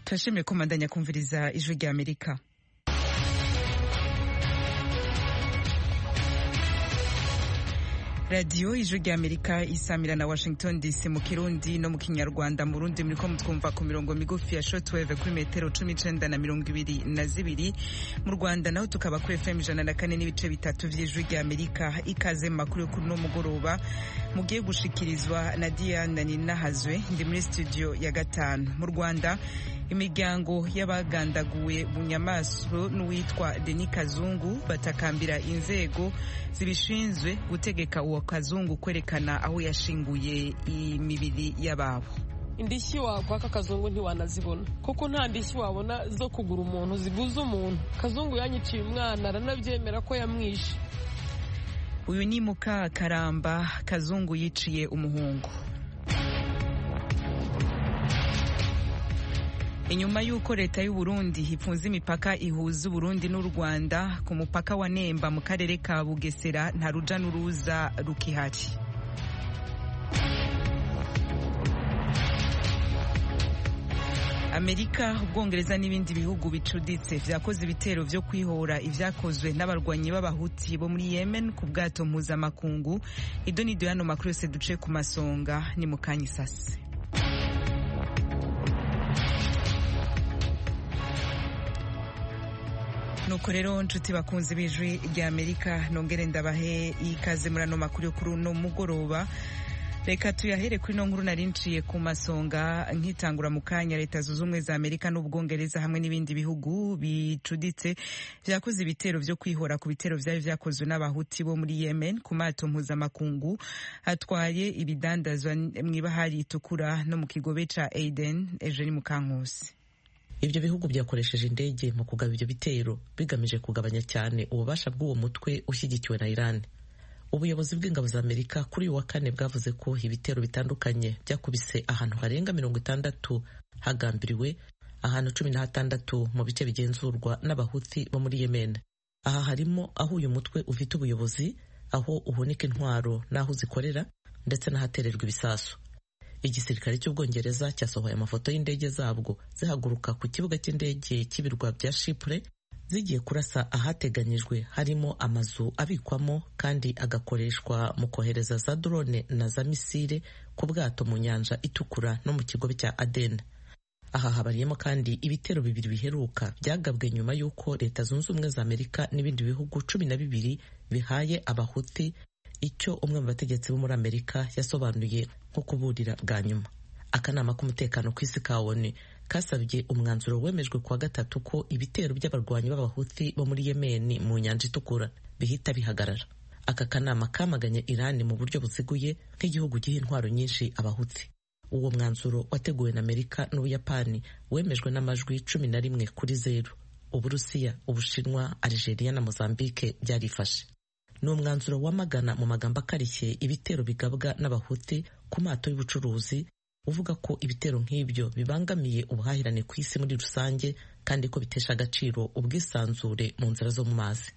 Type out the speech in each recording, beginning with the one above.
turashimye kumandanya kumviriza ijwi rya Amerika. Radio ijwi rya Amerika isamira na Washington DC mu Kirundi no mu Kinyarwanda. Mu Burundi muriko mutwumva ku mirongo migufi ya shortwave kuri metero 19 na 22. Mu Rwanda naho tukaba kuri FM 104 n'ibice bitatu vy'ijwi rya Amerika. Ikaze makuru yo kuno mugoroba mugiye gushikirizwa na Diana Ninahazwe ndi muri studio ya gatanu. Mu Rwanda imiryango y'abagandaguwe bunyamasuro n'uwitwa Denis Kazungu batakambira inzego zibishinzwe gutegeka uwo Kazungu kwerekana aho yashinguye imibiri y'ababo. Indishyi kwaka Kazungu ntiwanazibona kuko nta ndishyi wabona zo kugura umuntu ziguza umuntu. Kazungu yanyiciye umwana aranabyemera ko yamwishe. Uyu ni Muka Karamba Kazungu yiciye umuhungu. Inyuma y'uko leta y'u Burundi ifunze imipaka ihuza Burundi n'u Rwanda ku mupaka wa Nemba mu karere ka Bugesera nta ruja n'uruza rukihari. Amerika, Ubwongereza n'ibindi bihugu bicuditse vyakoze ibitero vyo kwihora ivyakozwe n'abarwanyi b'abahuti bo muri Yemen ku bwato mpuzamakungu. Idonido yano makuru yose duce ku masonga ni mu kanyisasi. Nuko rero nshuti bakunzi b'ijwi rya Amerika nongere ndabahe ikaze muri ano makuru yo kuri uno mugoroba. Reka tuyahere kuri no nkuru narinciye ku masonga nkitangura mu kanya. Leta zunze ubumwe za Amerika n'Ubwongereza hamwe n'ibindi bihugu bicuditse vyakoze ibitero vyo kwihora ku bitero vyari vyakozwe n'abahuti bo muri Yemen ku mato mpuzamakungu atwaye ibidandazwa mw'ibahari itukura no mu kigobe ca Aden. Eugenie Mukankusi. Ibyo bihugu byakoresheje indege mu kugaba ibyo bitero bigamije kugabanya cyane ububasha bw'uwo mutwe ushyigikiwe na Iran. Ubuyobozi bw'ingabo za Amerika kuri uyu wa kane bwavuze ko ibitero bitandukanye byakubise ahantu harenga 60 hagambiriwe ahantu 16 mu bice bigenzurwa n'abahuthi bo muri Yemen. Aha harimo aho uyu mutwe ufite ubuyobozi, aho uhunika intwaro n'aho zikorera ndetse n'ahatererwa ibisasu. Igisirikare cy'Ubwongereza cyasohoye amafoto y'indege zabwo zihaguruka ku kibuga cy'indege cy'ibirwa bya Chypre zigiye kurasa ahateganyijwe harimo amazu abikwamo kandi agakoreshwa mu kohereza za drone na za misile ku bwato mu nyanja itukura no mu kigobe cya Aden. Aha habariyemo kandi ibitero bibiri biheruka byagabwe nyuma y'uko Leta Zunze Ubumwe za Amerika n'ibindi bihugu 12 bihaye abahuti icyo umwe mu bategetsi bo muri Amerika yasobanuye nko kuburira bwa nyuma. Akanama k'umutekano ku isi ka ONU kasabye umwanzuro wemejwe kuwa gatatu ko ibitero by'abarwanyi b'abahuthi bo muri Yemen mu nyanja itukura bihita bihagarara. Aka kanama kamaganye Iran mu buryo buziguye nk'igihugu giha intwaro nyinshi abahuthi. Uwo mwanzuro wateguwe na Amerika n'Ubuyapani wemejwe n'amajwi 11-0. Uburusiya, Ubushinwa, Algeria na Mozambique byarifashe. Ni umwanzuro wamagana mu magambo akarishye ibitero bigabwa n'abahuthi ku mato y'ubucuruzi, uvuga ko ibitero nk'ibyo bibangamiye ubuhahirane ku isi muri rusange kandi ko bitesha agaciro ubwisanzure mu nzira zo mu mazi.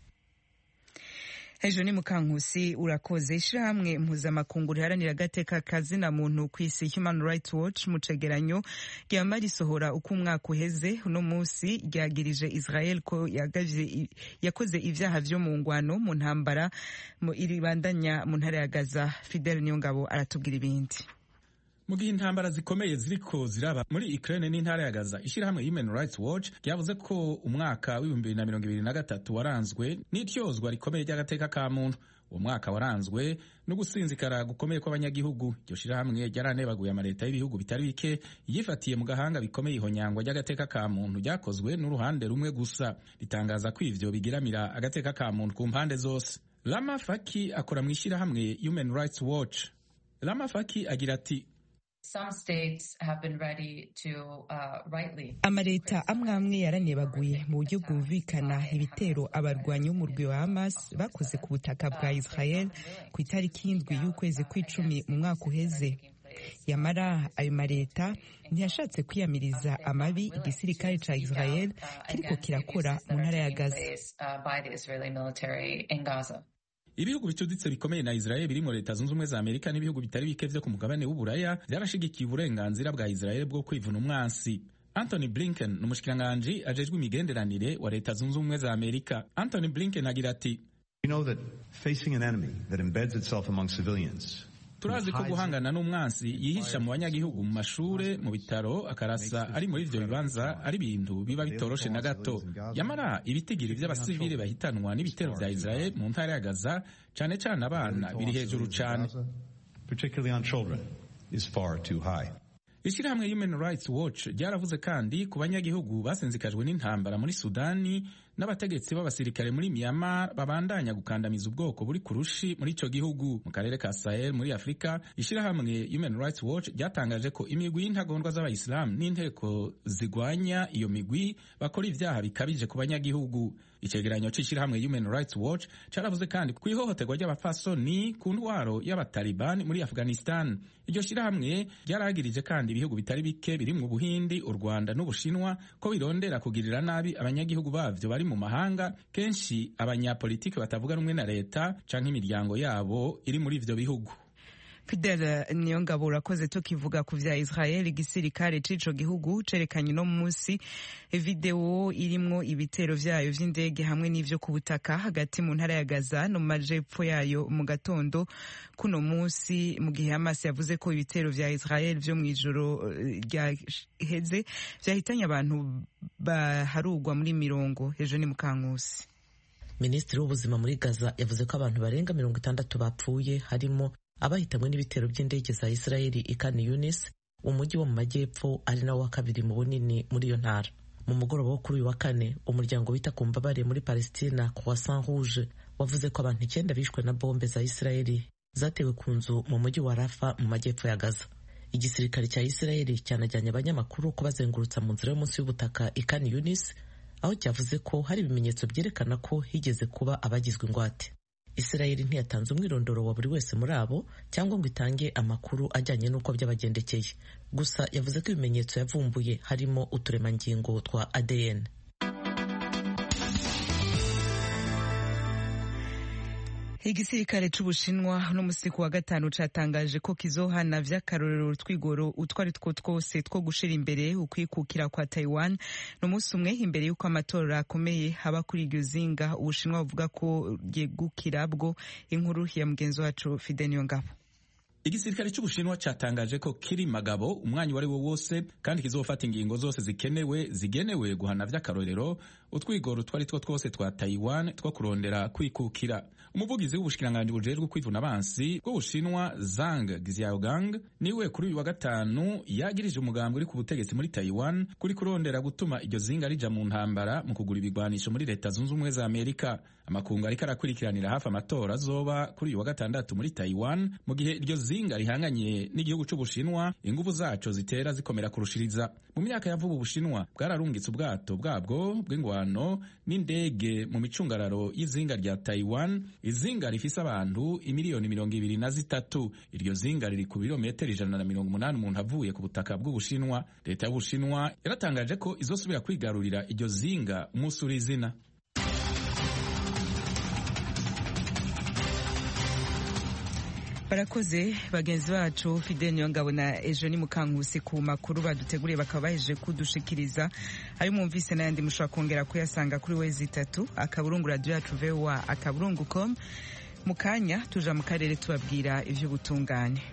Eugenie Mukankusi urakoze. Ishirahamwe mpuzamakungu riharanira agateka kazina muntu ku isi Human Rights Watch mu cegeranyo ryama risohora uko umwaka uheze uno munsi ryagirije Israel ko yakoze ivyaha vyo mu ngwano mu ntambara mu iribandanya mu ntara ya Gaza. Fidel Niyongabo aratubwira ibindi. Mu gihe intambara zikomeye ziriko ziraba muri Ukraine n'intara ya Gaza, ishirahamwe Human Rights Watch ryavuze ko umwaka w'2023 waranzwe n'ityozwa rikomeye ry'agateka ka muntu. Uwo mwaka waranzwe no gusinzikara gukomeye kw'abanyagihugu. Iryo shirahamwe ryaranebaguye amaleta y'ibihugu bitari bike yifatiye mu gahanga bikomeye ihonyangwa ry'agateka ka muntu ryakozwe n'uruhande rumwe gusa. Ritangaza ko ivyo bigiramira agateka ka muntu ku mpande zose. Lama Faki akora mu ishirahamwe Human Rights Watch. Lama Faki agira ati amaleta amwe yaranebaguye mu buryo bwumvikana ibitero abarwanyi b'umurwi wa Hamas bakoze ku butaka bwa Israel ku itariki y'indwi y'ukwezi kw'icumi mu mwaka uheze. Yamara ayo maleta ntiyashatse kwiyamiriza amabi igisirikare ca Israel kiriko kirakora mu ntara ya Gaza. Ibihugu bicuditse bikomeye na Israel birimo Leta Zunze Ubumwe za Amerika n'ibihugu bitari bike vyo ku mugabane w'Uburaya vyarashigikiye uburenganzira bwa Israel bwo kwivuna umwansi. Anthony Blinken ni umushikiranganji ajejwe imigenderanire wa Leta Zunze Ubumwe za Amerika. Anthony Blinken agira ati, turazi ko guhangana n'umwansi yihisha mu banyagihugu, mu mashure, mu bitaro, akarasa ari muri ivyo bibanza ari ibintu biba bitoroshe na gato. Yamara ibitigiri vy'abasivile bahitanwa n'ibitero vya Israel mu ntara ya Gaza, cane cane abana, biri hejuru cane. Ishirahamwe Human Rights Watch ryaravuze kandi ku banyagihugu basenzikajwe n'intambara muri Sudani n'abategetsi b'abasirikare muri Myanmar babandanya gukandamiza ubwoko buri kurushi muri ico gihugu. Mu karere ka Sahel muri Afrika, ishirahamwe Human Rights Watch ryatangaje ko imigwi y'intagondwa z'abayisilamu n'inteko zigwanya iyo migwi bakora ivyaha bikabije ku banyagihugu. Icegeranyo c'ishirahamwe Human Rights Watch caravuze kandi ku ihohoterwa ry'abafasoni ku ntwaro y'abataliban muri Afghanistan. Iryo shirahamwe ryaragirije kandi ibihugu bitari bike birimwo Ubuhindi, u Rwanda n'Ubushinwa ko birondera kugirira nabi abanyagihugu bavyo bari mu mahanga, kenshi abanyapolitiki batavuga rumwe na leta canke imiryango yabo iri muri ivyo bihugu. Fidel Niyongabo, urakoze. Tukivuga ku vya Israel, igisirikare c'ico gihugu cerekanye no munsi video irimwo ibitero vyayo vy'indege hamwe n'ivyo ku butaka hagati mu ntara ya Gaza no majepfo yayo mu gatondo kuno munsi, mu gihe Hamas yavuze ko ibitero vya Israel vyo mw'ijoro ryaheze vyahitanye abantu baharugwa muri mirongo. Ejo ni Mukankusi. Minisitiri w'ubuzima muri Gaza yavuze ko abantu barenga 60 bapfuye, harimo abahitamwe n'ibitero by'indege za Israeli i Khan Yunis, umujyi wo mu majyepfo ari nawo wa kabiri mu bunini muri iyo ntara. Mu mugoroba wo kuri uyu wa kane, umuryango wita ku mbabare muri Palestina Croissant Rouge wavuze ko abantu 9 bishwe na bombe za Israeli zatewe ku nzu mu mujyi wa Rafa mu majyepfo ya Gaza. Igisirikare cya Israeli cyanajyanye abanyamakuru ko bazengurutsa mu nzira yo munsi y'ubutaka i Khan Yunis, aho cyavuze ko hari ibimenyetso byerekana ko higeze kuba abagizwe ingwate. Israeli ntiyatanze umwirondoro wa buri wese muri abo cyangwa ngo itange amakuru ajyanye n'uko byabagendekeye. Gusa yavuze ko ibimenyetso yavumbuye harimo uturemangingo twa ADN. Igisirikare c'Ubushinwa no musi ku wa gatanu catangaje ko kizohana vy'akarorero twigoro utwari two twose two gushira imbere ukwikukira kwa Taiwan no musi umwe imbere y'uko amatora akomeye haba kuri iryo zinga. Ubushinwa buvuga ko ryegukira bwo. Inkuru ya mugenzi wacu Fidel Niyongabo. Igisirikare c'Ubushinwa catangaje ko kiri magabo umwanya wari wo wose kandi kizofata ingingo zose zigenewe guhana vy'akarorero utwigoro twari two twose twa Taiwan two kurondera kwikukira. Umuvugizi w'ubushikiranganji bujejwe kwivuna abansi bw'Ubushinwa Zhang Xiaogang niwe kuri uyu wa gatanu yagirije umugambi uri ku butegetsi muri Taiwan kuri kurondera gutuma iryo zinga rija mu ntambara mu kugura ibigwanisho muri Leta Zunze Ubumwe za Amerika. Amakungu ariko arakurikiranira hafi amatora azoba kuri uyu wa gatandatu muri Taiwan, mu gihe iryo zinga rihanganye n'igihugu c'Ubushinwa inguvu zaco zitera zikomera kurushiriza. Mu myaka ya vuba Ubushinwa bwararungitse ubwato bwabwo bw'ingwano n'indege mu micungararo y'izinga rya Taiwan. Izinga rifise abantu imiliyoni 23. Iryo zinga riri ku birometero 180 umuntu avuye ku butaka bw'Ubushinwa. Leta y'Ubushinwa yaratangaje ko izosubira kwigarurira iryo zinga umunsi uri izina. Barakoze bagenzi bacu Fidel Niyongabo na Ejo ni Mukankusi ku makuru baduteguriye bakaba bahejeje kudushikiriza. Ayo mwumvise n'ayandi mushobora kongera kuyasanga kuri wezi 3 akaburungu radio yacu VOA akaburungu.com. Mukanya tuja mu karere tubabwira ivy'ubutungane.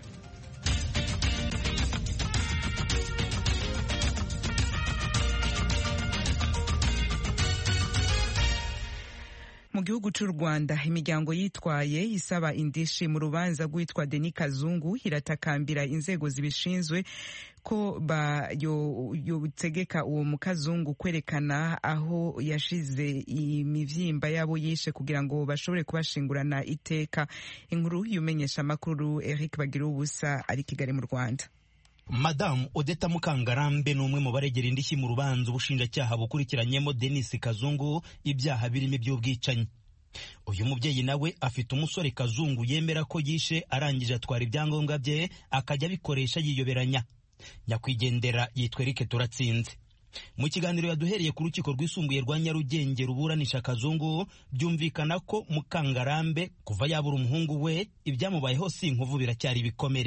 Mu gihugu c'u Rwanda imiryango yitwaye isaba indishi mu rubanza rwitwa Denis Kazungu iratakambira inzego zibishinzwe ko yotegeka uwo mukazungu kwerekana aho yashize imivyimba yabo yishe kugira ngo bashobore kubashingurana iteka. Inkuru yumenyesha makuru Eric Bagirubusa ari Kigali mu Rwanda. Madamu Odeta Mukangarambe ni umwe mu baregera indishyi mu rubanza ubushinjacyaha bukurikiranyemo Denis Kazungu ibyaha birimo iby'ubwicanyi. Uyu mubyeyi nawe afite umusore Kazungu yemera ko yishe arangije atwara ibyangombwa bye akajya abikoresha yiyoberanya. Nyakwigendera yitwa Eric Turatsinze. Mu kiganiro yaduhereye ku rukiko rwisumbuye rwa Nyarugenge ruburanisha Kazungu, byumvikana ko Mukangarambe kuva yabura umuhungu we ibyamubayeho si inkovu biracyari ibikomere.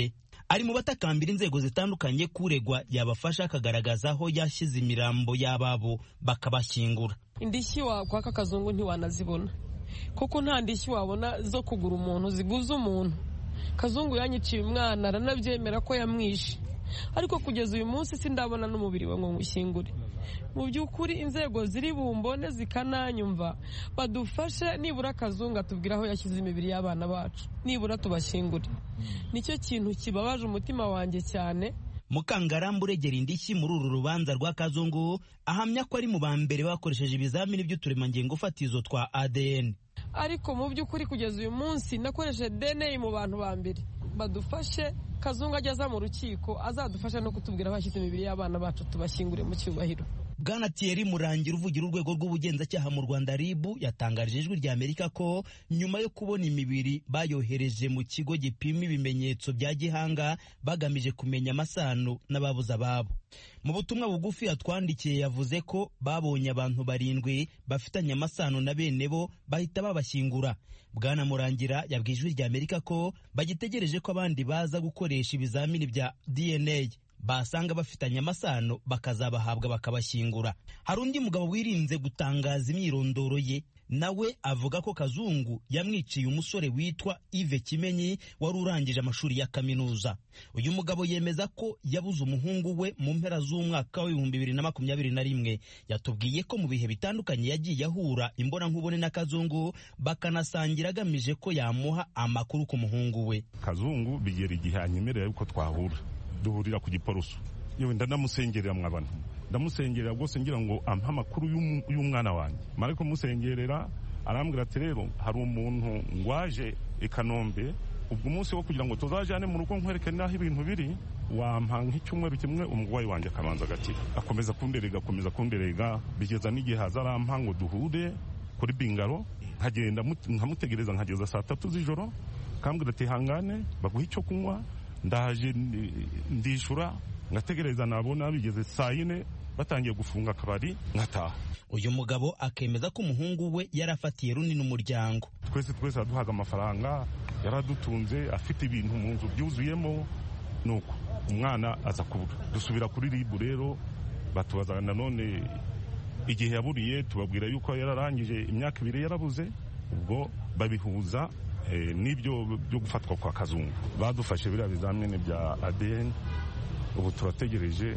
ari mu batakambira inzego zitandukanye kuregwa yabafasha akagaragaza aho yashyize imirambo y'ababo bakabashyingura. Indishyi kwaka Kazungu ntiwanazibona kuko nta ndishyi wabona zo kugura umuntu ziguza umuntu. Kazungu yanyiciye umwana aranabyemera ko yamwishe, ariko kugeza uyu munsi sindabona n'umubiri we ngo mushyingure. Mu by'ukuri inzego ziri bumbone zikananyumva badufashe, nibura Kazungu atubwira aho yashyize imibiri y'abana bacu, nibura tubashyingure. Nicyo kintu kibabaje umutima wanjye cyane. Mukangarambe uregera indishyi muri uru rubanza rwa Kazungu ahamya ko ari mu ba mbere bakoresheje ibizamini by'uturemangingo fatizo twa ADN. Ariko mu by'ukuri kugeza uyu munsi nakoresheje DNA mu bantu ba mbere. Badufashe, Kazungu ageza mu rukiko azadufasha no kutubwira aho yashyize imibiri y'abana bacu tubashyingure mu cyubahiro. Bwana Thierry Murangira uvugira urwego rw'ubugenzacyaha mu Rwanda RIB yatangarije Ijwi rya Amerika ko nyuma yo kubona imibiri bayohereje mu kigo gipima ibimenyetso bya gihanga bagamije kumenya amasano n'ababuze ababo. Mu butumwa bugufi yatwandikiye yavuze ko babonye abantu 7 bafitanye amasano na bene bo bahita babashyingura. Bwana Murangira yabwiye Ijwi rya Amerika ko bagitegereje ko abandi baza gukoresha ibizamini bya DNA basanga bafitanye amasano bakazabahabwa bakabashyingura. Hari undi mugabo wirinze gutangaza imyirondoro ye, nawe avuga ko Kazungu yamwiciye umusore witwa Yves Kimenyi wari urangije amashuri ya kaminuza. Uyu mugabo yemeza ko yabuze umuhungu we mu mpera z'umwaka wa 2021. Yatubwiye ko mu bihe bitandukanye yagiye ahura imbona nkubone na Kazungu bakanasangira agamije ko yamuha amakuru ku muhungu we. Kazungu bigera igihe anyemerera yuko twahura, duhurira ku Giporoso. Yewe ndanamusengerera mw'abantu, ndamusengerera rwose ngira ngo ampa amakuru y'umwana wanjye. Mara ko musengerera arambwira ati rero hari umuntu ngwaje i Kanombe, ubwo umunsi wo kugira ngo tuzajane mu rugo nkwereke naho ibintu biri, wampa nk'icyumweru kimwe umugwayi wanjye akabanza gati. Akomeza kunderega bigeza n'igihe hazarampa ngo duhure kuri Bingaro, nkagenda nkamutegereza nkageza saa 3 z'ijoro, kambwira ati hangane baguha icyo kunywa, ndaje ndishura, ngategereza nabona bigeze saa 4 batangiye gufunga akabari nkataha. Uyu mugabo akemeza ko umuhungu we yarafatiye runini umuryango. Twese aduhaga amafaranga, yaradutunze, afite ibintu mu nzu byuzuyemo, nuko umwana aza kubura. Dusubira kuri RIB rero batubaza nanone igihe yaburiye, tubabwira yuko yararangije imyaka 2 yarabuze, ubwo babihuza n'ibyo byo gufatwa kwa Kazungu. Badufashe biriya bizamini bya ADN, ubu turategereje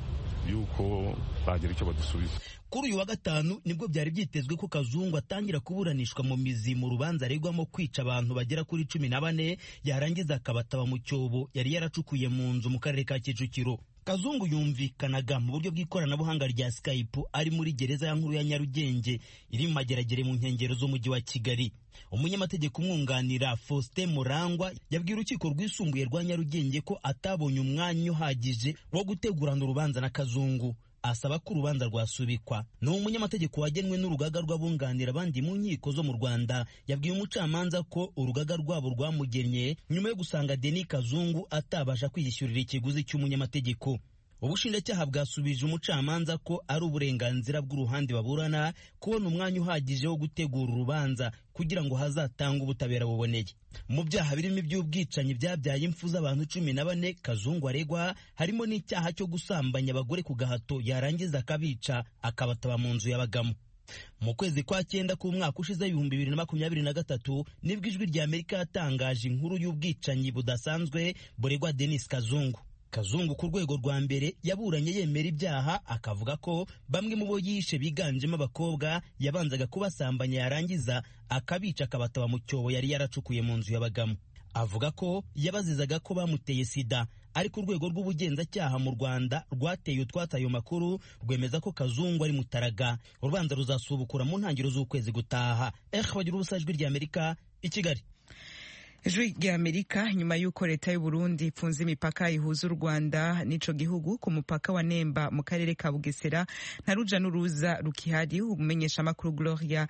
yuko bagira icyo badusubiza. Kuri uyu wa gatanu nibwo byari byitezwe ko Kazungu atangira kuburanishwa mu mizi mu rubanza aregwamo kwica abantu bagera kuri 14, yarangiza akabataba mu cyobo yari yaracukuye mu nzu mu karere ka Kicukiro. Kazungu yumvikanaga mu buryo bw'ikoranabuhanga rya Skype ari muri gereza ya nkuru ya Nyarugenge iri mu mageragere mu nkengero z'umujyi wa Kigali. Umunyamategeko umwunganira Faustin Murangwa yabwiye urukiko rwisumbuye rwa Nyarugenge ko atabonye umwanya uhagije wo gutegurana urubanza na Kazungu, asaba ko urubanza rwasubikwa. Ni umunyamategeko wagenwe n'urugaga rw'abunganira abandi mu nkiko zo mu Rwanda yabwiye umucamanza ko urugaga rwabo rwamugennye nyuma yo gusanga Denis Kazungu atabasha kwiyishyurira ikiguzi cy'umunyamategeko. Ubushinjacyaha bwasubije umucamanza ko ari uburenganzira bw'uruhande baburana kubona umwanya uhagije wo gutegura urubanza kugira ngo hazatanga ubutabera buboneye. Mu byaha birimo iby'ubwicanyi byabyaye impfu z'abantu 14 Kazungu aregwa harimo n'icyaha cyo gusambanya abagore ku gahato yarangiza akabica akabataba mu nzu y'abagamo. Mu kwezi kwa 9 k'umwaka ushize 2023 nibwo Ijwi rya Amerika yatangaje inkuru y'ubwicanyi budasanzwe buregwa Denis Kazungu. Kazungu ku rwego rwa mbere yaburanye yemera ibyaha, akavuga ko bamwe mu bo yishe biganjemo abakobwa yabanzaga kubasambanya yarangiza akabica akabataba mu cyobo yari yaracukuye mu nzu y'abagamo. Avuga ko yabazizaga ko bamuteye sida, ariko urwego rw'ubugenzacyaha mu Rwanda rwateye utwata ayo makuru rwemeza ko Kazungu ari mutaraga. Urubanza ruzasubukura mu ntangiriro z'ukwezi gutaha. Bagira ubusa Ijwi rya Amerika i Kigali. Ijwi rya Amerika nyuma y'uko leta y'u Burundi ifunze imipaka ihuza u Rwanda n'ico gihugu ku mupaka wa Nemba mu karere ka Bugesera nta ruja n'uruza rukihari. Umenyesha makuru Gloria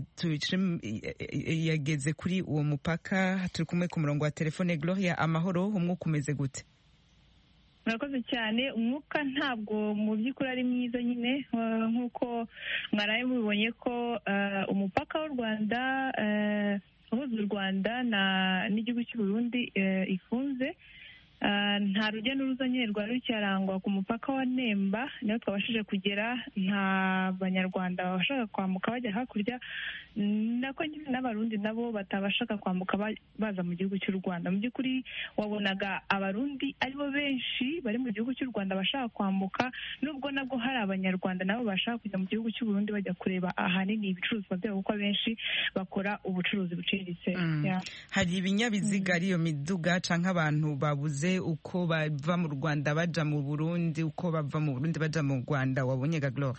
yageze kuri uwo mupaka, turi kumwe ku murongo wa telefone. Gloria, amahoro, umwuka umeze gute? Murakoze cyane. Umwuka ntabwo mu by'ukuri ari mwiza nyine, nk'uko mwaraye mubibonye ko umupaka w'u Rwanda uhuza u Rwanda n'igihugu cy'u Burundi ifunze. nta rujya n'uruza nyine rwari rucyarangwa ku mupaka wa Nemba niho twabashije kugera, nta banyarwanda babashaga kwambuka bajya hakurya, nako nyine n'abarundi nabo batabashaga kwambuka baza mu gihugu cy'u Rwanda. Mu by'ukuri wabonaga abarundi aribo benshi bari mu gihugu cy'u Rwanda bashaka kwambuka, nubwo nabwo hari abanyarwanda nabo bashaka kujya mu gihugu cy'u Burundi bajya kureba ahanini ibicuruzwa byabo, kuko abenshi bakora ubucuruzi buciriritse. Hari ibinyabiziga ariyo miduga canke abantu babuze uko bava mu Rwanda baja mu Burundi, uko bava mu Burundi baja mu Rwanda, wabonye ga Gloire?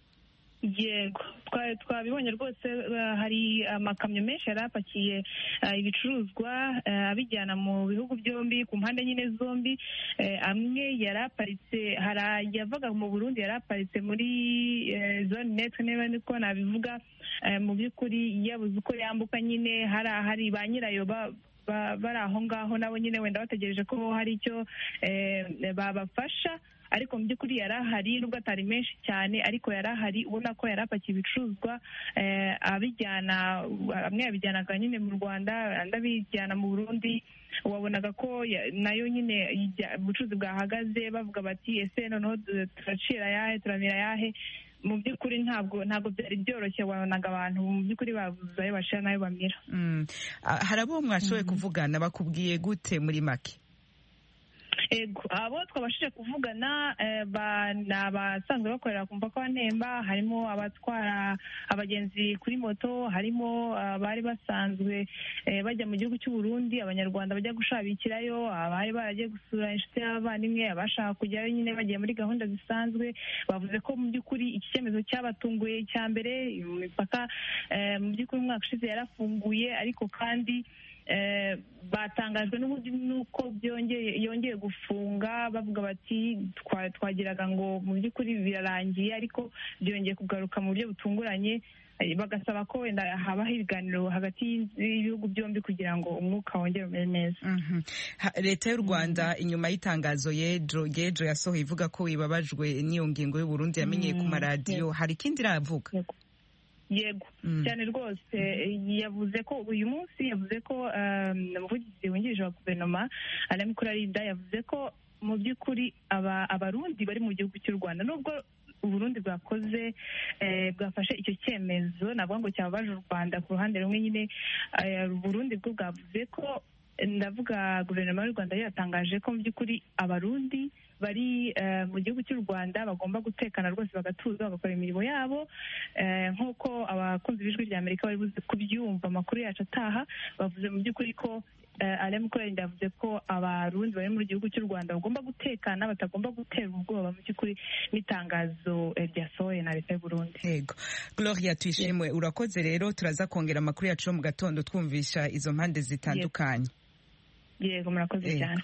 Yego, twabibonye rwose. Hari amakamyo menshi yari apakiye ibicuruzwa abijyana mu bihugu byombi, ku mpande nyine zombi. Amwe yari aparitse, hari yavaga mu Burundi yari aparitse muri zone net, niba niko nabivuga. Mu by'ukuri yabuze uko yambuka, nyine hari ba nyirayo bari aho ngaho nabo nyine wenda bategereje ko hari icyo babafasha, ariko mu by'ukuri yari ahari, nubwo atari menshi cyane ariko yari ahari. Ubona ko yari apakiye ibicuruzwa abijyana, amwe yabijyanaga nyine mu Rwanda, andi abijyana mu Burundi. Wabonaga ko nayo nyine ubucuruzi bwahagaze, bavuga bati ese noneho turacira ayahe, turamira ayahe. Mu by'ukuri ntabwo byari byoroshye, wabonaga abantu mu by'ukuri babuze ayo bashira n'ayo bamira. Hari abo mwashoboye kuvugana, bakubwiye gute muri make? Ego, abo twabashije kuvugana ni abasanzwe bakorera ku mupaka wa Nemba, harimo abatwara abagenzi kuri moto, harimo abari basanzwe bajya mu gihugu cy'u Burundi, abanyarwanda bajya gushabikirayo, abari baragiye gusura inshuti y'abavandimwe, abashaka kujyayo nyine bagiye muri gahunda zisanzwe. Bavuze ko mu by'ukuri iki cyemezo cyabatunguye cya mbere. Imipaka mu by'ukuri umwaka ushize yarafunguye, ariko kandi batangajwe n'ubundi nuko yongeye gufunga, bavuga bati twagiraga ngo mu by'ukuri birarangiye, ariko byongeye kugaruka mu buryo butunguranye. Bagasaba ko wenda habaho ibiganiro hagati y'ibihugu byombi kugira ngo umwuka wongere umere neza. Leta y'u Rwanda inyuma y'itangazo yejo yasohoye ivuga ko ibabajwe n'iyo ngingo y'u Burundi yamenyeye ku maradiyo, hari ikindi iravuga? Yego, cyane rwose. Yavuze ko uyu munsi, yavuze ko umuvugizi wungirije wa guverinoma Alain Mukurarinda yavuze ko mu by'ukuri abarundi bari mu gihugu cy'u Rwanda, nubwo Uburundi bwafashe icyo cyemezo, navuga ngo cyababaje u Rwanda ku ruhande rumwe, nyine Uburundi bwo bwavuze ko, ndavuga guverinoma y'u Rwanda yatangaje ko mu by'ukuri abarundi bari mu gihugu cy'u Rwanda bagomba gutekana rwose, bagatuza, bagakora imirimo yabo nk'uko abakunzi b'ijwi rya Amerika bari buze kubyumva amakuru yacu ataha. Bavuze mu by'ukuri ko Alain Mukurarinda yavuze ko abarundi bari mu gihugu cy'u Rwanda bagomba gutekana, batagomba gutera ubwoba mu by'ukuri n'itangazo ryasohoye na leta y'u Burundi. Yego, Gloria tuyishimwe, urakoze. Rero turaza kongera amakuru yacu mu gatondo twumvisha izo mpande zitandukanye. Yego, murakoze cyane.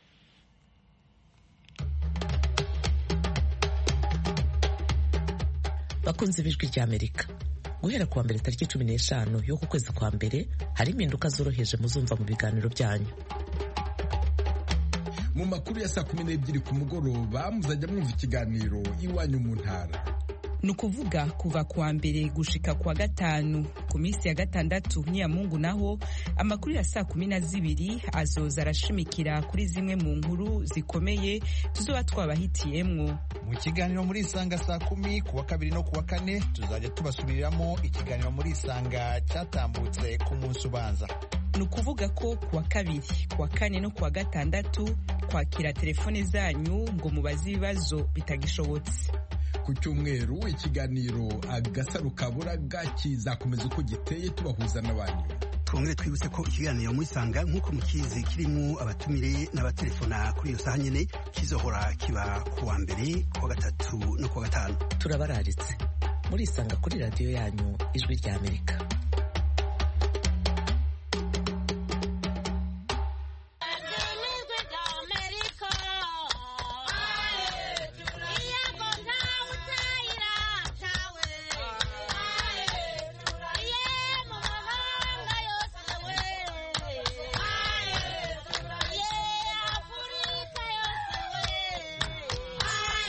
Bakunze b'ijwi rya Amerika, guhera kuwa mbere tariki 15 yo ku kwezi kwa mbere hari impinduka zoroheje muzumva mu biganiro byanyu. Mu makuru ya saa 12 ku mugoroba muzajya mwumva ikiganiro Iwanyu mu Ntara. Nukuvuga kuva kuwa mbere gushika kuwa gatanu. Ku minsi ya gatandatu ni ya Mungu naho amakuru ya saa 12 azoza arashimikira kuri zimwe mu nkuru zikomeye tuzoba twabahitiyemwo. Mu kiganiro muri Isanga saa 10 kuwa kabiri no kuwa kane tuzajya tubasubiriramo ikiganiro muri Isanga cyatambutse ku munsi ubanza. Nukuvuga ko kuwa kabiri, kuwa kane no kuwa gatandatu kwakira telefone zanyu ngo mubaze ibibazo bitagishobotse. Ku cyumweru ikiganiro Agasaro Kaburaga kizakomeza uko giteye tubahuza n'abantu. Twongere twibutse ko ikiganiro muri Isanga nk'uko mukizi kirimo abatumire n'abatelefona kuri iyo saha nyene kizohora kiba kuwa mbere, kuwa gatatu no kuwa gatanu. Turabararitse muri Isanga kuri radio yanyu Ijwi rya Amerika.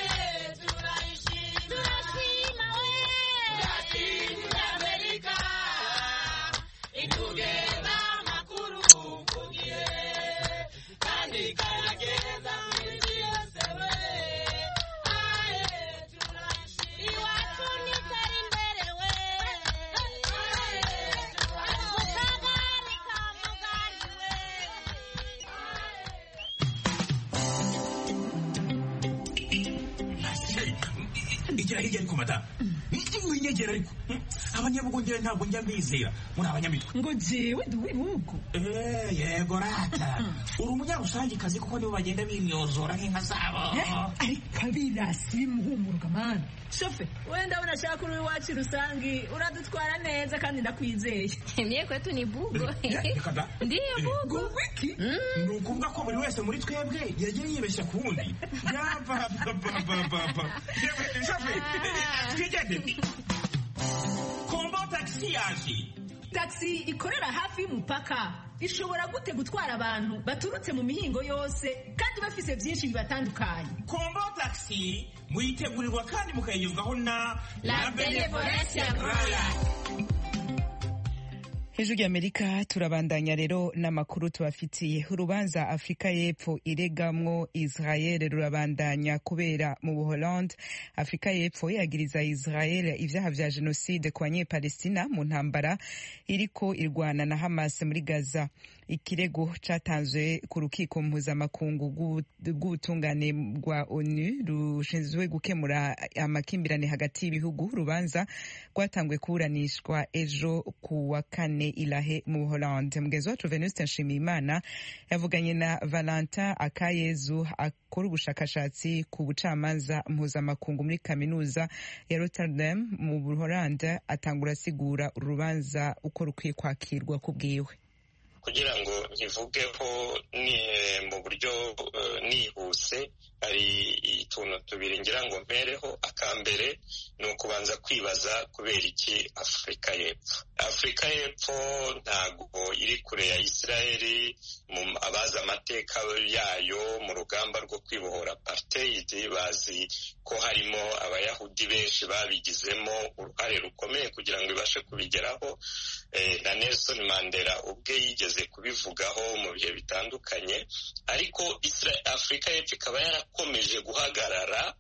America. igira hirya ariko madamu winyegera ariko abanyabugongera ntabwo njya mbizera muri abanyamitwe ngo jewe ndi uw'ibihugu yego rata uri umunyarusangikazi kuko nibo bagenda bimyozora nk'inka zabo ariko abirasi bimuhumuruka mani shofe wenda unashaka uri iwacu rusangi uradutwara neza kandi ndakwizeye mie kwetu ni bugo ndiyo bugo wiki ni ukuvuga ko buri wese muri twebwe yagiye yibeshya ku wundi yapapapapapa shofe twigende kombo taxi yaje taxi ikorera hafi y'umupaka ishobora gute gutwara abantu baturutse mu mihingo yose kandi bafise byinshi bibatandukanye. Kombo taxi muyitegurirwa kandi mukayigezwaho na La Benevolencia Royal. Hejuru y'Amerika turabandanya rero n'amakuru tubafitiye. Urubanza Afrika y'Epfo iregamwo Israel rurabandanya kubera mu Buholande. Afrika y'Epfo yagiriza Israel ivyaha vya genocide ku banyepalestina mu ntambara iriko irwana na Hamas muri Gaza. Ikirego catanzwe ku rukiko mpuzamakungu rw'ubutungane bwa ONU rushinzwe gukemura amakimbirane hagati y'ibihugu. Rubanza rwatangwe kuburanishwa ejo ku wa kane Ilahe mu Hollande. Mugezi wacu Venuste Nshimiyimana yavuganye na Valentin Akayezu akora ubushakashatsi ku bucamanza mpuzamakungu muri kaminuza ya Rotterdam mu Hollande, atangura asigura urubanza uko rukwiye kwakirwa kubwiwe. Kugira ngo nkivugeho ni mu buryo nihuse, hari ituntu tubiri ngira ngo mpereho. Akambere ni ukubanza kwibaza kubera iki Afrika y'Epfo. Afrika y'Epfo ntago iri kure ya Israeli. Abazi amateka yayo mu rugamba rwo kwibohora apartheid bazi ko harimo abayahudi benshi babigizemo uruhare rukomeye kugira ngo ibashe kubigeraho. Na Nelson Mandela ubwe yigeze kubivugaho mu bihe bitandukanye, ariko Afrika y'Epfo ikaba yarakomeje guhagarara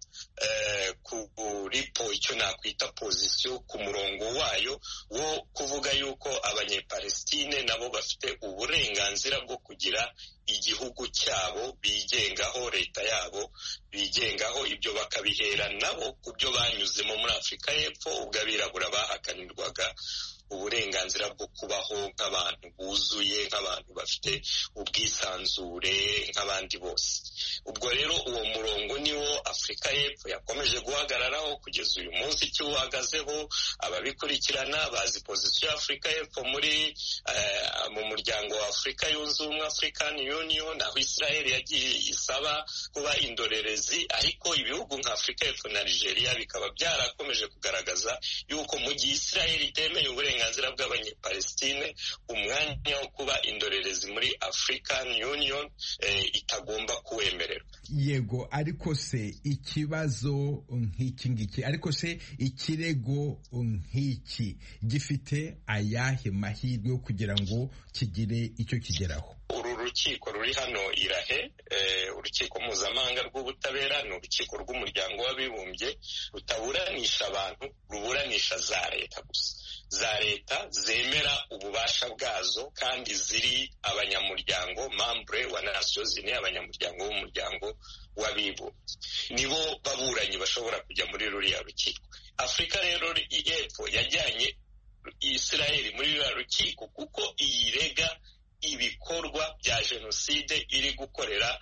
kuri icyo nakwita position ku murongo wayo wo kuvuga yuko abanyepalestine nabo bafite uburenganzira bwo kugira igihugu cyabo bigengaho, leta yabo bigengaho. Ibyo bakabihera nabo ku byo banyuzemo muri Afrika y'Epfo, ubwo abirabura bahakanirwaga uburenganzira bwo kubaho nk'abantu buzuye, nk'abantu bafite ubwisanzure nk'abandi bose. Ubwo rero uwo murongo niwo Afrika y'Epfo yakomeje guhagararaho kugeza uyu munsi. Icyo uhagazeho ababikurikirana bazi position ya Afrika y'Epfo muri mu muryango wa Afrika yunze ubumwe, African Union, aho Israel yagiye isaba kuba indorerezi, ariko ibihugu nka Afrika y'Epfo na Nigeria bikaba byarakomeje kugaragaza yuko mu gihe Israel itemeye uburenganzira bw'abanyepalestine, umwanya wo kuba indorerezi muri African Union itagomba kuwemererwa. Yego, ariko se ikibazo nk'iki ngiki, ariko se ikirego nk'iki gifite ayahe mahirwe yo kugira ngo kigire icyo kigeraho? Uru rukiko ruri hano Irahe, urukiko mpuzamahanga rw'ubutabera, ni urukiko rw'umuryango w'abibumbye, rutaburanisha abantu, ruburanisha za leta gusa, za leta zemera ububasha bwazo kandi ziri abanyamuryango membre wa Nations Unies, abanyamuryango w'umuryango w'abibumbye, nibo baburanyi bashobora kujya muri ruriya rukiko. Afrika rero y'Epfo yajyanye Israel muri ruriya rukiko kuko iyirega ibikorwa bya jenoside iri gukorera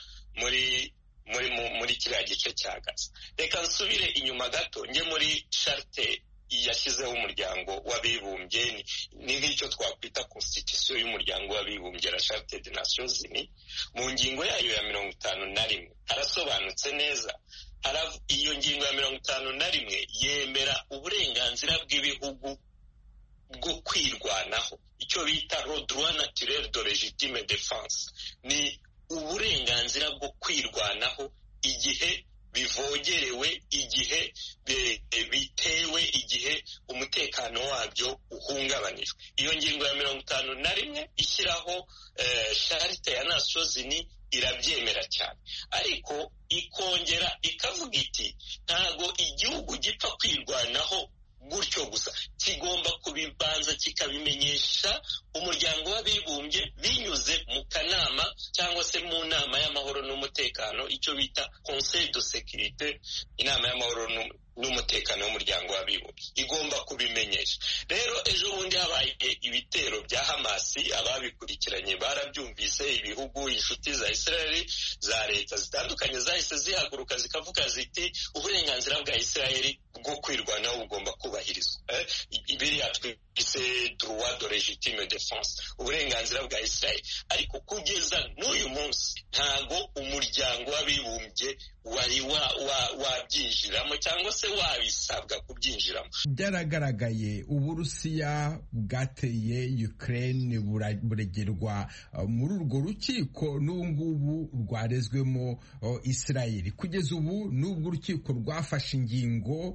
muri kiriya gice cya Gaza. Reka nsubire inyuma gato njye muri charte yashyizeho umuryango w'abibumbye, ni nk'icyo twakwita constitution y'umuryango w'abibumbye, la Charte des Nations Unies. Mu ngingo yayo ya 51 harasobanutse neza. Iyo ngingo ya 51 yemera uburenganzira bw'ibihugu bwo kwirwanaho, icyo bita le droit naturel de légitime défense. Ni uburenganzira bwo kwirwanaho igihe bivogerewe, igihe bitewe, igihe umutekano wabyo uhungabanijwe. Iyo ngingo ya 51 ishyiraho charte ya Nations Unies irabyemera cyane, ariko ikongera ikavuga iti ntago igihugu gipfa kwirwanaho gutyo gusa, kigomba kubibanza kikabimenyesha umuryango w'abibumbye binyuze mu kanama cyangwa se mu nama y'amahoro n'umutekano, icyo bita Conseil de Sécurité, inama y'amahoro n'umutekano w'umuryango w'abibumbye igomba kubimenyesha. Rero ejo bundi habaye ibitero bya Hamasi, ababikurikiranye barabyumvise, ibihugu inshuti za Israeli za leta zitandukanye zahise zihaguruka zikavuga ziti uburenganzira bwa Israeli bwo kwirwanaho bugomba kubahirizwa. Biriya twise droit de légitime défense, uburenganzira bwa Israeli. Ariko kugeza n'uyu munsi ntago umuryango w'abibumbye wari wabyinjiramo cyangwa se wabisabwa kubyinjiramo. Byaragaragaye Uburusiya bwateye Ukraine buregerwa muri urwo rukiko n'ubungubu rwarezwemo Israeli. Kugeza ubu n'ubwo urukiko rwafashe ingingo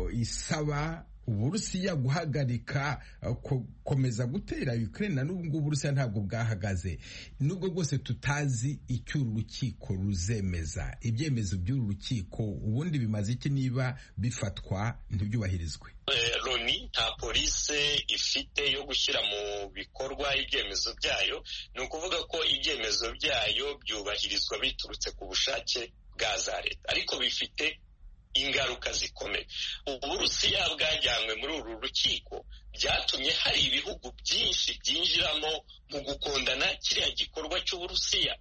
isaba Uburusiya guhagarika komeza gutera Ukraine, na n'ubwo Uburusiya ntabwo bwahagaze. Nubwo rwose tutazi icyo uru rukiko ruzemeza, ibyemezo by'uru rukiko ubundi bimaze iki niba bifatwa ntibyubahirizwe? Loni nta polisi ifite yo gushyira mu bikorwa ibyemezo byayo, ni ukuvuga ko ibyemezo byayo byubahirizwa biturutse ku bushake bwa za leta, ariko bifite ingaruka zikomeye. Uburusiya bwajyanywe muri uru rukiko byatumye hari ibihugu byinshi byinjiramo mu gukondana kiriya gikorwa cy'Uburusiya.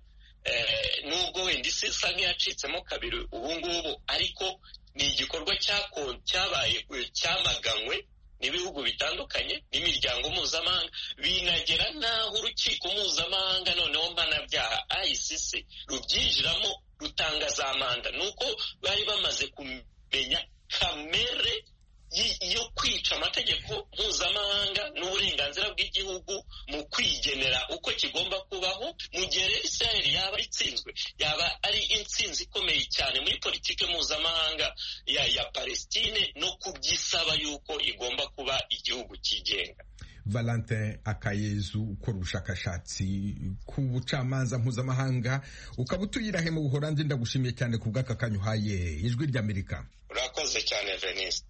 Nubwo wenda isi isa nk'iyacitsemo kabiri ubungubu, ariko ni igikorwa cyabaye cyamaganywe n'ibihugu bitandukanye n'imiryango mpuzamahanga, binagera n'aho urukiko mpuzamahanga noneho mpanabyaha ICC rubyinjiramo rutanga za manda. Nuko bari bamaze kumenya kamere yo kwica amategeko mpuzamahanga n'uburenganzira bw'igihugu mu kwigenera uko kigomba kubaho. Mu gihe rero Israeli yaba itsinzwe, yaba ari intsinzi ikomeye cyane muri politike mpuzamahanga ya Palestine no kubyisaba yuko igomba kuba igihugu cyigenga. Valentin Akayezu, ukora ubushakashatsi ku bucamanza mpuzamahanga, ukaba utuyirahe mu Buholandi, ndagushimiye cyane ku bw'aka kanya uhaye Ijwi ry'Amerika. Urakoze cyane Venise.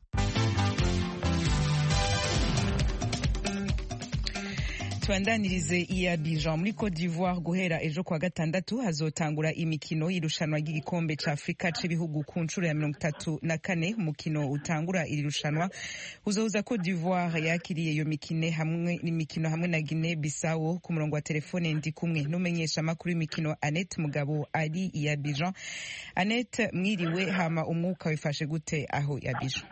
Tubandanirize i Abidjan muri Cote d'Ivoire. Guhera ejo kwa gatandatu hazotangura imikino y'irushanwa ry'igikombe ca Afrika c'ibihugu ku nshuro ya 34. Umukino utangura iri rushanwa uzohuza Cote d'Ivoire yakiriye iyo mikino hamwe na Guinea Bissau. Ku murongo wa telefone ndi kumwe n'umenyesha makuru y'imikino Annette Mugabo ari i Abidjan. Annette, mwiriwe, hama umwuka wifashe gute aho i Abidjan?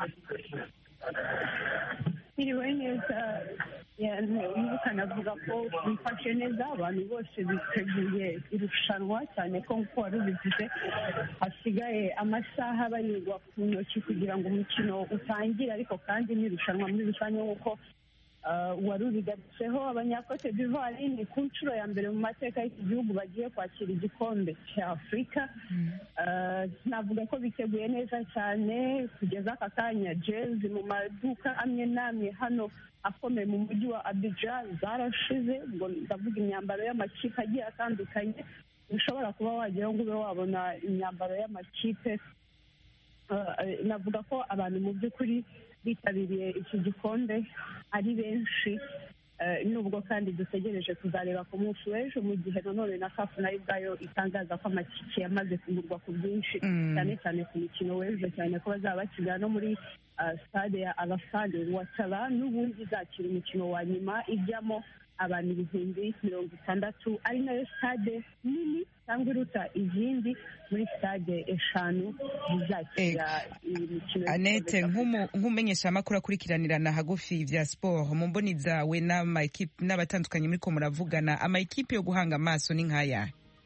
Mwiriwe neza. Navuga ko bifashe neza, abantu bose biteguye irushanwa, cyane ko nk'uko wari ubivuze hasigaye amasaha barirwa ku ntoki kugira ngo umukino utangire, ariko kandi n'irushanwa muri rusange nk'uko wari ubigarutseho. Abanyakote d'Ivoire ni ku nshuro ya mbere mu mateka y'iki gihugu bagiye kwakira igikombe cya Afurika. Navuga ko biteguye neza cyane. Kugeza aka kanya jezi mu maduka amwe n'amwe hano akomeye mu mujyi wa Abidjan zarashize, ngo ndavuga imyambaro y'amakipe agiye atandukanye. Ushobora kuba wageraho ngo ube wabona imyambaro y'amakipe. Navuga ko abantu mu by'ukuri bitabiriye iki gikombe ari benshi, nubwo kandi dutegereje kuzareba ku munsi w'ejo, mu gihe nanone na CAF nayo ubwayo itangaza ko amatike yamaze kugurwa ku bwinshi, cyane cyane ku mukino w'ejo, cyane ko bazaba bakina no muri stade ya Alassane Ouattara, n'ubundi izakira umukino wa nyuma ijyamo abantu 60,000, ari nayo stade nini cyangwa iruta izindi muri stade 5 zizakira imikino. Annette, nk'umenyesha amakuru akurikiranirana hagufi vya sport, mu mboni zawe n'amakipe n'abatandukanye muri ko muravugana, amakipe yo guhanga amaso ni nkaya?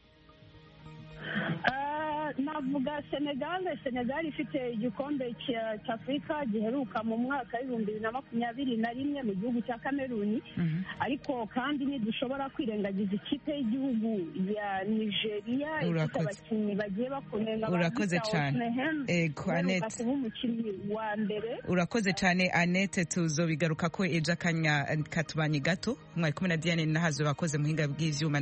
Navuga Senegal ifite igikombe cya Afurika giheruka mu mwaka w'2021 mu gihugu cya Cameroon, ariko kandi ntidushobora kwirengagiza ikipe y'igihugu ya Nigeria ifite abakinnyi bagiye bakunenga. Urakoze cyane Annette, kuba umukinnyi wa mbere. Urakoze cyane Annette, tuzobigaruka ko ejo akanya katubanye gato. Mwari kumwe na Diane Nahazo, bakoze muhinga bw'ivyuma.